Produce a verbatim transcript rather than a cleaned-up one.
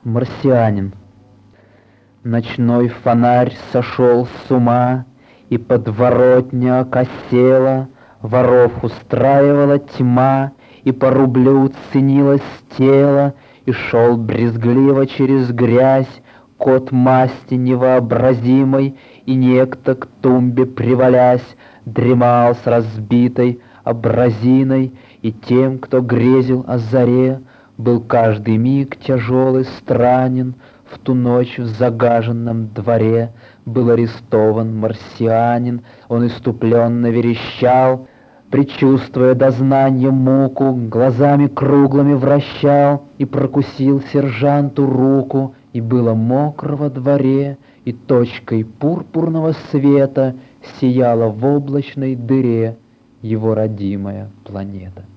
Марсианин. Ночной фонарь сошел с ума, и подворотня окосела, воров устраивала тьма, и по рублю ценилось тело, и шел брезгливо через грязь кот масти невообразимой, и некто к тумбе привалясь дремал с разбитой абразиной, и тем, кто грезил о заре, был каждый миг тяжелый, странен. В ту ночь в загаженном дворе был арестован марсианин. Он иступленно верещал, предчувствуя дознанье муку, глазами круглыми вращал и прокусил сержанту руку. И было мокро во дворе, и точкой пурпурного света сияла в облачной дыре его родимая планета.